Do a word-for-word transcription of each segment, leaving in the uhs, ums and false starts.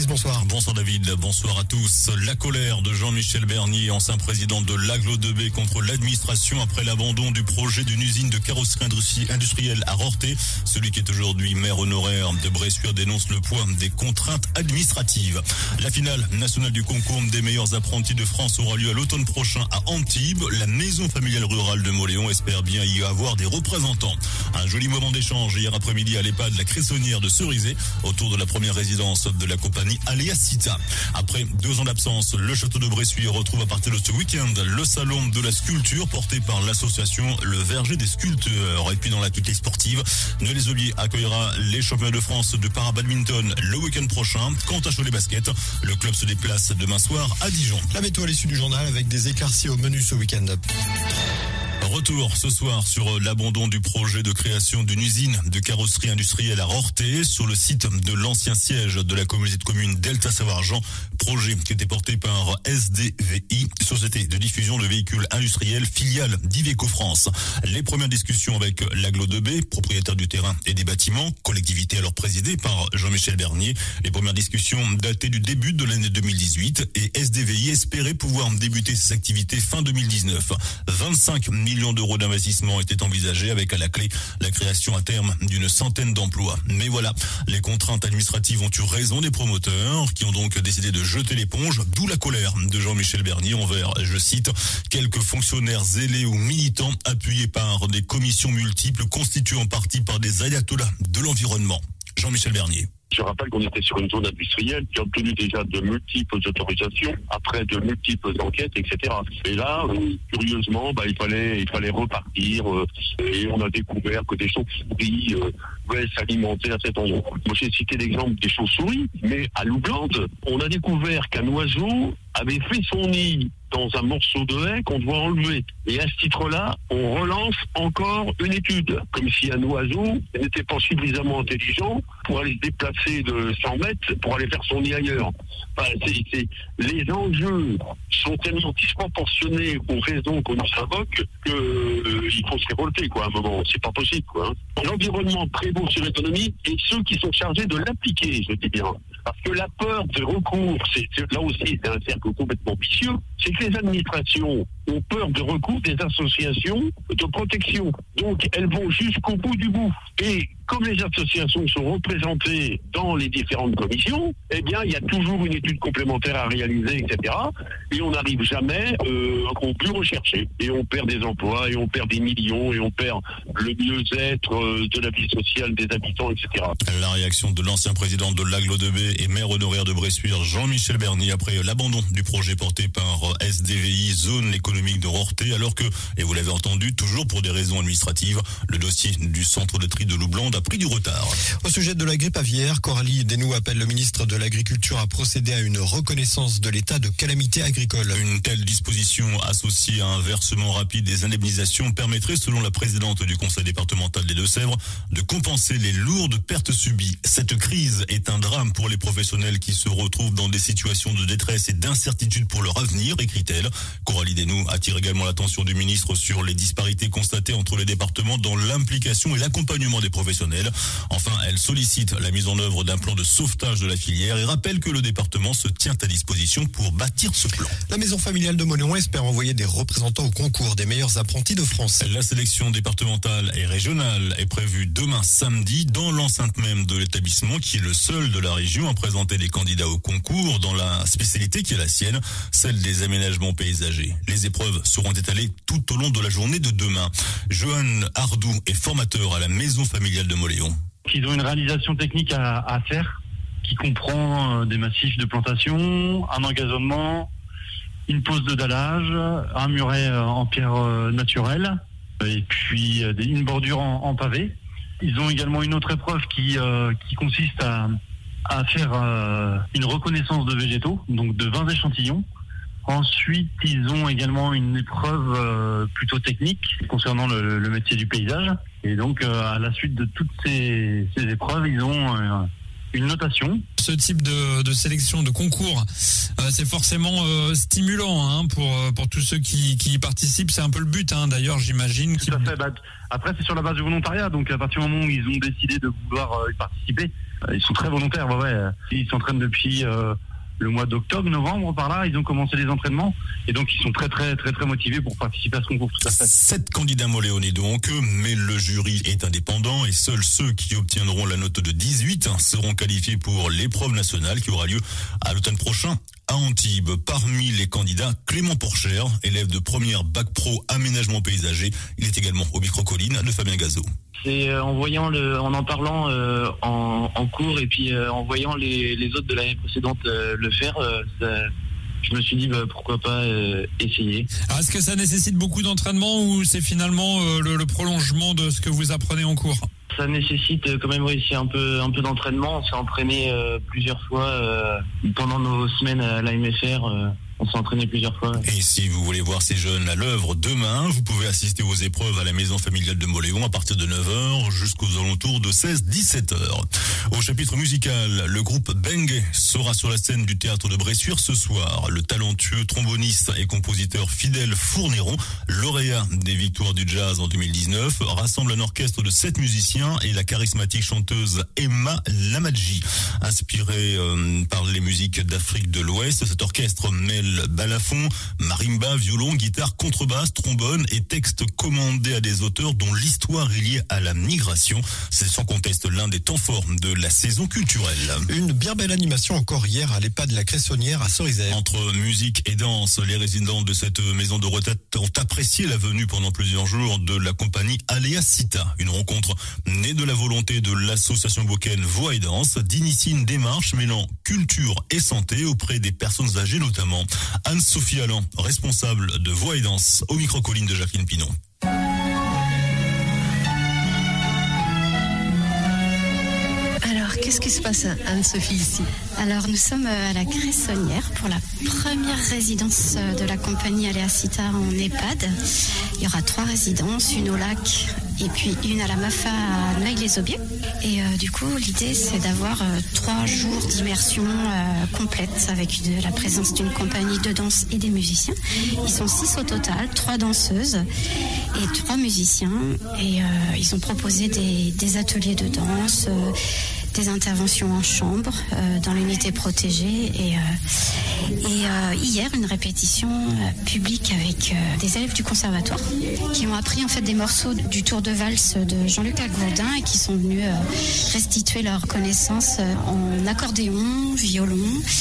Patrice, bonsoir. Bonsoir David, bonsoir à tous. La colère de Jean-Michel Bernier, ancien président de l'Aglo deux B, contre l'administration après l'abandon du projet d'une usine de carrosserie industrielle à Rorthais. Celui qui est aujourd'hui maire honoraire de Bressuire dénonce le poids des contraintes administratives. La finale nationale du concours des meilleurs apprentis de France aura lieu à l'automne prochain à Antibes. La maison familiale rurale de Mauléon espère bien y avoir des représentants. Un joli moment d'échange hier après-midi à l'EHPAD La Cressonnière de Cerizay autour de la première résidence de la compagnie Aléa Cita. Après deux ans d'absence, le château de Bressuire retrouve à partir de ce week-end le salon de la sculpture porté par l'association Le Verger des Sculpteurs. Et puis dans l'actualité sportive, Noël-les-Aubiers accueillera les championnats de France de para-badminton le week-end prochain. Quant à Cholet Basket, le club se déplace demain soir à Dijon. La météo à l'issue du journal avec des éclaircies au menu ce week-end. Retour ce soir sur l'abandon du projet de création d'une usine de carrosserie industrielle à Rorthais sur le site de l'ancien siège de la communauté de communes Delta-Savoie-Argent. Projet qui était porté par S D V I, société de diffusion de véhicules industriels, filiale d'Iveco France. Les premières discussions avec l'Aglo deux B, propriétaire du terrain et des bâtiments, collectivité alors présidée par Jean-Michel Bernier. Les premières discussions dataient du début de l'année deux mille dix-huit et S D V I espérait pouvoir débuter ses activités fin deux mille dix-neuf. vingt-cinq millions d'euros d'investissement étaient envisagés avec à la clé la création à terme d'une centaine d'emplois. Mais voilà, les contraintes administratives ont eu raison des promoteurs qui ont donc décidé de jeter l'éponge, d'où la colère de Jean-Michel Bernier envers, je cite, quelques fonctionnaires zélés ou militants appuyés par des commissions multiples constituées en partie par des ayatollahs de l'environnement. Jean-Michel Bernier. Je rappelle qu'on était sur une zone industrielle qui a obtenu déjà de multiples autorisations, après de multiples enquêtes, et cetera. Et là, euh, curieusement, bah, il fallait, il fallait repartir, euh, et on a découvert que des chauves-souris euh, pouvaient s'alimenter à cet endroit. Moi, j'ai cité l'exemple des chauves-souris, mais à Loublande, on a découvert qu'un oiseau avait fait son nid dans un morceau de haie qu'on doit enlever. Et à ce titre-là, on relance encore une étude, comme si un oiseau n'était pas suffisamment intelligent pour aller se déplacer de cent mètres pour aller faire son nid ailleurs. Enfin, c'est, c'est, les enjeux sont tellement disproportionnés aux raisons qu'on nous invoque qu'il euh, faut se révolter, quoi, à un moment. C'est pas possible, quoi. Hein. L'environnement prévaut sur l'économie et ceux qui sont chargés de l'appliquer, je dis bien. Parce que la peur de recours, c'est, là aussi, c'est un cercle complètement vicieux, c'est que les administrations ont peur de recours des associations de protection. Donc, elles vont jusqu'au bout du bout. Et comme les associations sont représentées dans les différentes commissions, eh bien, il y a toujours une étude complémentaire à réaliser, et cetera. Et on n'arrive jamais euh, au plus recherché. Et on perd des emplois, et on perd des millions, et on perd le mieux-être euh, de la vie sociale des habitants, et cetera. La réaction de l'ancien président de l'Aglo deux B et maire honoraire de Bressuire, Jean-Michel Bernier, après l'abandon du projet porté par S D V I, zone économique de Rorthais, alors que, et vous l'avez entendu, toujours pour des raisons administratives, le dossier du centre de tri de Loublande a pris du retard. Au sujet de la grippe aviaire, Coralie Desnoux appelle le ministre de l'Agriculture à procéder à une reconnaissance de l'état de calamité agricole. Une telle disposition associée à un versement rapide des indemnisations permettrait, selon la présidente du conseil départemental des Deux-Sèvres, de compenser les lourdes pertes subies. Cette crise est un drame pour les professionnels qui se retrouvent dans des situations de détresse et d'incertitude pour leur avenir, écrit-elle. Coralie Desnoux attire également l'attention du ministre sur les disparités constatées entre les départements dans l'implication et l'accompagnement des professionnels. Enfin, elle sollicite la mise en œuvre d'un plan de sauvetage de la filière et rappelle que le département se tient à disposition pour bâtir ce plan. La maison familiale de Mauléon espère envoyer des représentants au concours des meilleurs apprentis de France. La sélection départementale et régionale est prévue demain samedi dans l'enceinte même de l'établissement qui est le seul de la région à présenter les candidats au concours dans la spécialité qui est la sienne, celle des aménagements paysagers. Les épreuves seront étalées tout au long de la journée de demain. Johan Ardou est formateur à la maison familiale de Mauléon. Ils ont une réalisation technique à, à faire qui comprend des massifs de plantation, un engazonnement, une pose de dallage, un muret en pierre naturelle et puis une bordure en, en pavé. Ils ont également une autre épreuve qui, euh, qui consiste à, à faire euh, une reconnaissance de végétaux, donc de vingt échantillons. Ensuite, ils ont également une épreuve euh, plutôt technique concernant le, le métier du paysage. Et donc, euh, à la suite de toutes ces, ces épreuves, ils ont euh, une notation. Ce type de, de sélection, de concours, euh, c'est forcément euh, stimulant hein, pour pour tous ceux qui, qui y participent. C'est un peu le but, hein, d'ailleurs, j'imagine. Tout à fait. Bah, après, c'est sur la base du volontariat. Donc, à partir du moment où ils ont décidé de vouloir euh, y participer, euh, ils sont très volontaires. Ouais, ouais. Ils s'entraînent depuis euh, le mois d'octobre, novembre, par là. Ils ont commencé les entraînements. Et donc, ils sont très, très, très, très motivés pour participer à ce concours. Tout à fait. Sept candidats moléonés donc, mais le jury est indépendant et seuls ceux qui obtiendront la note de dix-huit seront qualifiés pour l'épreuve nationale qui aura lieu à l'automne prochain à Antibes. Parmi les candidats, Clément Porcher, élève de première bac pro aménagement paysager. Il est également au micro-colline de Fabien Gazot. C'est en voyant le, en en parlant euh, en, en cours et puis euh, en voyant les, les autres de l'année précédente euh, le faire, euh, ça, je me suis dit bah, pourquoi pas euh, essayer. Alors, est-ce que ça nécessite beaucoup d'entraînement ou c'est finalement euh, le, le prolongement de ce que vous apprenez en cours ? Ça nécessite quand même oui, c'est un peu un peu d'entraînement. On s'est entraîné euh, plusieurs fois euh, pendant nos semaines à l'A M F R. Euh, on s'est entraîné plusieurs fois. Et si vous voulez voir ces jeunes à l'œuvre demain, vous pouvez assister aux épreuves à la maison familiale de Mauléon à partir de neuf heures jusqu'aux alentours de seize à dix-sept heures. Au chapitre musical, le groupe Bengue sera sur la scène du théâtre de Bressuire ce soir. Le talentueux tromboniste et compositeur Fidèle Fournéron, lauréat des victoires du jazz en deux mille dix-neuf, rassemble un orchestre de sept musiciens et la charismatique chanteuse Emma Lamadji. Inspiré euh, par les musiques d'Afrique de l'Ouest, cet orchestre mêle balafon, marimba, violon, guitare, contrebasse, trombone et textes commandés à des auteurs dont l'histoire est liée à la migration. C'est sans conteste l'un des temps forts de la saison culturelle. Une bien belle animation encore hier à l'EHPAD La Cressonnière à Cerizay. Entre musique et danse, les résidents de cette maison de retraite ont apprécié la venue pendant plusieurs jours de la compagnie Aléa Cita. Une rencontre née de la volonté de l'association Boken Voix et Danse d'initier une démarche mêlant culture et santé auprès des personnes âgées notamment. Anne-Sophie Allan, responsable de Voix et Danse, au micro-colline de Jacqueline Pinon. Alors, qu'est-ce qui se passe, Anne-Sophie, ici ? Alors, nous sommes à la Cressonnière pour la première résidence de la compagnie Aléa Cita en EHPAD. Il y aura trois résidences, une au lac et puis une à la Mafa à Neil-les-Aubiers. Et euh, du coup, l'idée, c'est d'avoir euh, trois jours d'immersion euh, complète avec de, la présence d'une compagnie de danse et des musiciens. Ils sont six au total, trois danseuses et trois musiciens. Et euh, ils ont proposé des, des ateliers de danse, euh, des interventions en chambre euh, dans l'unité protégée et, euh, et euh, hier une répétition euh, publique avec euh, des élèves du conservatoire qui ont appris en fait des morceaux du tour de valse de Jean-Luc Agourdin et qui sont venus euh, restituer leurs connaissances euh, en accordéon, violon,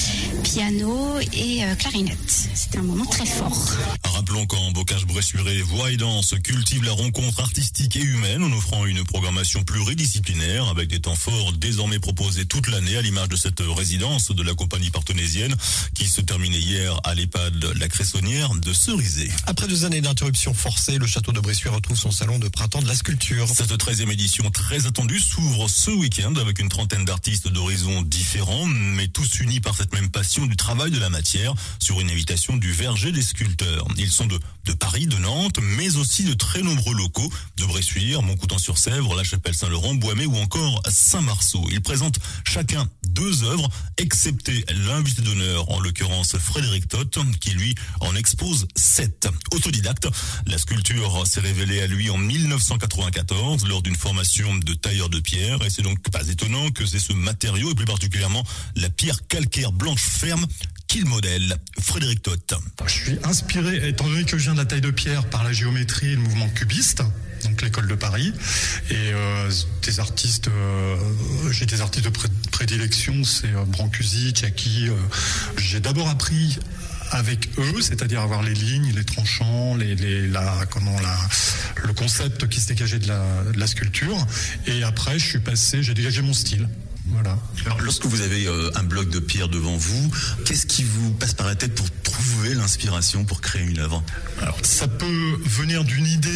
piano et euh, clarinette. C'était un moment très fort. Rappelons qu'en Bocage-Bressuire, Voix et Danse cultive la rencontre artistique et humaine en offrant une programmation pluridisciplinaire avec des temps forts désormais proposés toute l'année à l'image de cette résidence de la compagnie partenaisienne qui se terminait hier à l'EHPAD La Cressonnière de Cerizay. Après deux années d'interruption forcée, le château de Bressuire retrouve son salon de printemps de la sculpture. Cette treizième édition très attendue s'ouvre ce week-end avec une trentaine d'artistes d'horizons différents, mais tous unis par cette même passion du travail de la matière sur une invitation du Verger des sculpteurs. Ils sont de, de Paris, de Nantes, mais aussi de très nombreux locaux, de Bressuire, Montcoutan-sur-Sèvre, La Chapelle-Saint-Laurent, Boismé ou encore Saint-Marceau. Ils présentent chacun deux œuvres, excepté l'invité d'honneur, en l'occurrence Frédéric Toth, qui lui en expose sept. Autodidacte, la sculpture s'est révélée à lui en mille neuf cent quatre-vingt-quatorze lors d'une formation de tailleur de pierre, et c'est donc pas étonnant que c'est ce matériau, et plus particulièrement la pierre calcaire blanche ferme, qu'il modèle. Frédéric Toth. Je suis inspiré, étant donné que je viens de la taille de pierre, par la géométrie et le mouvement cubiste, donc l'école de Paris, et euh, des artistes, euh, j'ai des artistes de prédilection, c'est euh, Brancusi, Tchaki. Euh, j'ai d'abord appris avec eux, c'est-à-dire avoir les lignes, les tranchants, les, les, la, comment la, le concept qui se dégageait de la, de la sculpture, et après je suis passé, j'ai dégagé mon style. Voilà. Alors, lorsque vous avez euh, un bloc de pierre devant vous, qu'est-ce qui vous passe par la tête pour trouver l'inspiration pour créer une œuvre ? Alors, ça peut venir d'une idée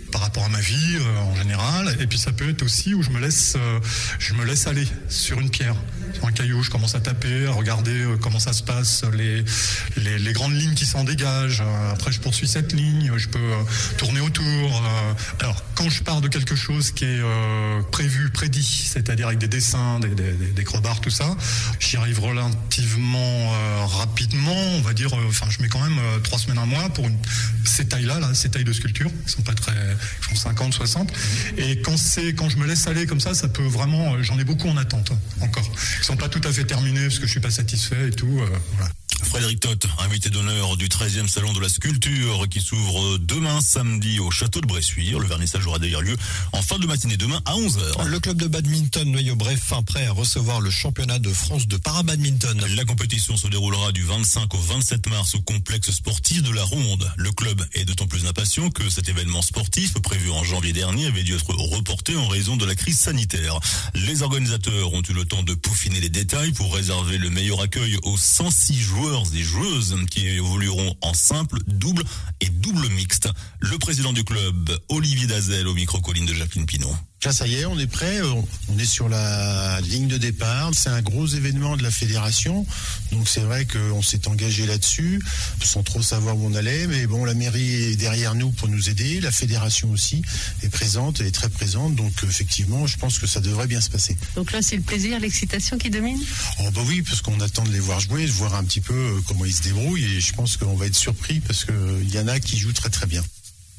par rapport à ma vie euh, en général. Et puis ça peut être aussi où je me laisse, euh, je me laisse aller sur une pierre, sur un caillou. Je commence à taper, à regarder euh, comment ça se passe, les, les, les grandes lignes qui s'en dégagent. Euh, après, je poursuis cette ligne, je peux euh, tourner autour. Euh, alors, quand je pars de quelque chose qui est euh, prévu, prédit, c'est-à-dire avec des dessins, des, des, des crobards, tout ça, j'y arrive relativement euh, rapidement. On va dire, enfin, euh, je mets quand même euh, trois semaines, un mois pour une, ces tailles-là, là, ces tailles de sculpture, qui sont pas très, ils font cinquante, soixante. Et quand c'est, quand je me laisse aller comme ça, ça peut vraiment, euh, j'en ai beaucoup en attente hein, encore. Ils sont pas tout à fait terminés parce que je suis pas satisfait et tout. Euh, voilà. Frédéric Toth, invité d'honneur du treizième salon de la sculpture qui s'ouvre demain samedi au château de Bressuire. Le vernissage aura d'ailleurs lieu en fin de matinée demain à onze heures. Le club de badminton Noyau-Bray fin prêt à recevoir le championnat de France de para-badminton. La compétition se déroulera du vingt-cinq au vingt-sept mars au complexe sportif de la Ronde. Le club est d'autant plus impatient que cet événement sportif prévu en janvier dernier avait dû être reporté en raison de la crise sanitaire. Les organisateurs ont eu le temps de peaufiner les détails pour réserver le meilleur accueil aux cent six joueurs et joueuses qui évolueront en simple, double et double mixte. Le président du club, Olivier Dazel, au micro-colline de Jacqueline Pinot. Là, ça y est, on est prêt, on est sur la ligne de départ. C'est un gros événement de la fédération, donc c'est vrai qu'on s'est engagé là-dessus, sans trop savoir où on allait, mais bon, la mairie est derrière nous pour nous aider, la fédération aussi est présente, elle est très présente, donc effectivement, je pense que ça devrait bien se passer. Donc là, c'est le plaisir, l'excitation qui domine ? Oh bah oui, parce qu'on attend de les voir jouer, de voir un petit peu comment ils se débrouillent, et je pense qu'on va être surpris, parce qu'il y en a qui jouent très très bien.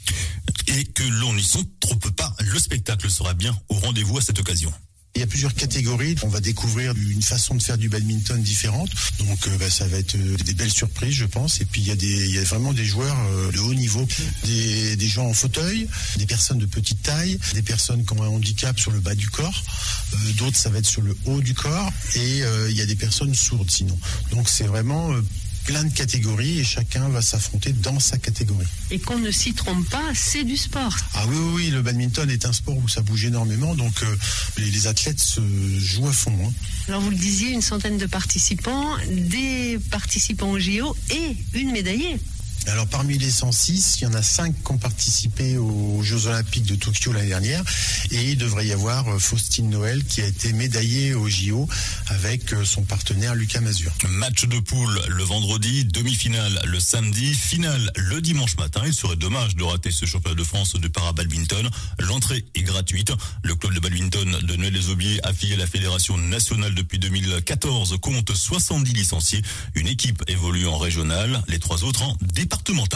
Et que l'on n'y s'en trompe pas, le spectacle sera bien au rendez-vous à cette occasion. Il y a plusieurs catégories. On va découvrir une façon de faire du badminton différente. Donc euh, bah, ça va être euh, des belles surprises, je pense. Et puis il y a, des, il y a vraiment des joueurs euh, de haut niveau, des, des gens en fauteuil, des personnes de petite taille, des personnes qui ont un handicap sur le bas du corps. Euh, d'autres, ça va être sur le haut du corps. Et euh, il y a des personnes sourdes sinon. Donc c'est vraiment... Euh, plein de catégories et chacun va s'affronter dans sa catégorie. Et qu'on ne s'y trompe pas, c'est du sport. Ah oui, oui, oui, le badminton est un sport où ça bouge énormément, donc euh, les, les athlètes se jouent à fond. Hein. Alors vous le disiez, une centaine de participants, des participants au J O et une médaillée. Alors parmi les cent six, il y en a cinq qui ont participé aux Jeux Olympiques de Tokyo l'année dernière et il devrait y avoir Faustine Noël qui a été médaillée au J O avec son partenaire Lucas Mazur. Match de poule le vendredi, demi-finale le samedi, finale le dimanche matin. Il serait dommage de rater ce championnat de France de para-badminton. L'entrée est gratuite. Le club de badminton de Noël-les-Aubiers, affilié à la Fédération nationale depuis deux mille quatorze, compte soixante-dix licenciés. Une équipe évolue en régional, les trois autres en départemental.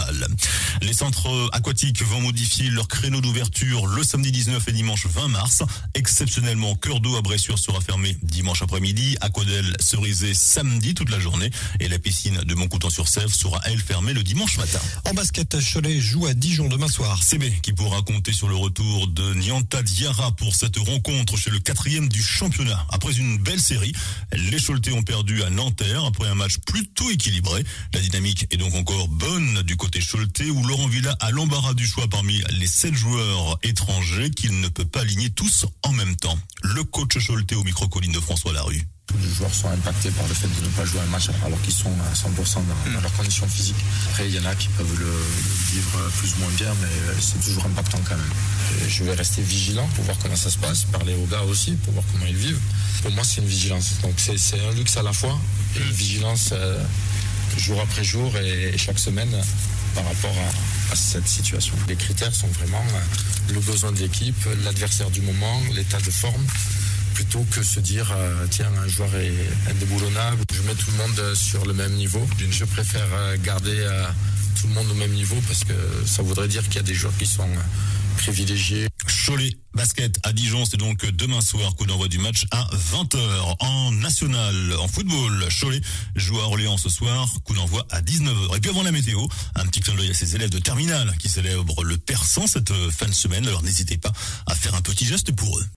Les centres aquatiques vont modifier leur créneau d'ouverture le samedi dix-neuf et dimanche vingt mars. Exceptionnellement, Cœur d'eau à Bressuire sera fermé dimanche après-midi. Aquadel Cerisé samedi toute la journée. Et la piscine de Montcoutan-sur-Sèvre sera, elle, fermée le dimanche matin. En basket, Cholet joue à Dijon demain soir. C B qui pourra compter sur le retour de Nianta Diarra pour cette rencontre chez le quatrième du championnat. Après une belle série, les Choletais ont perdu à Nanterre après un match plutôt équilibré. La dynamique est donc encore bonne du côté choletais où Laurent Villa a l'embarras du choix parmi les sept joueurs étrangers qu'il ne peut pas aligner tous en même temps. Le coach choletais au micro-colline de François Larue. Tous les joueurs sont impactés par le fait de ne pas jouer un match alors qu'ils sont à cent pour cent dans, dans leurs conditions physiques. Après, il y en a qui peuvent le, le vivre plus ou moins bien, mais c'est toujours impactant quand même. Et je vais rester vigilant pour voir comment ça se passe, parler aux gars aussi pour voir comment ils vivent. Pour moi, c'est une vigilance. Donc c'est, c'est un luxe à la fois, et une vigilance euh, jour après jour et, et chaque semaine par rapport à, à cette situation. Les critères sont vraiment euh, le besoin de l'équipe, l'adversaire du moment, l'état de forme, plutôt que se dire euh, tiens, un joueur est indéboulonnable, je mets tout le monde sur le même niveau. Je préfère euh, garder euh, tout le monde au même niveau parce que ça voudrait dire qu'il y a des joueurs qui sont euh, privilégiés. Cholet basket à Dijon, c'est donc demain soir, coup d'envoi du match à vingt heures. En national, en football, Cholet joue à Orléans ce soir, coup d'envoi à dix-neuf heures. Et puis avant la météo, un petit clin d'œil à ces élèves de terminale qui célèbrent le persan cette fin de semaine. Alors n'hésitez pas à faire un petit geste pour eux.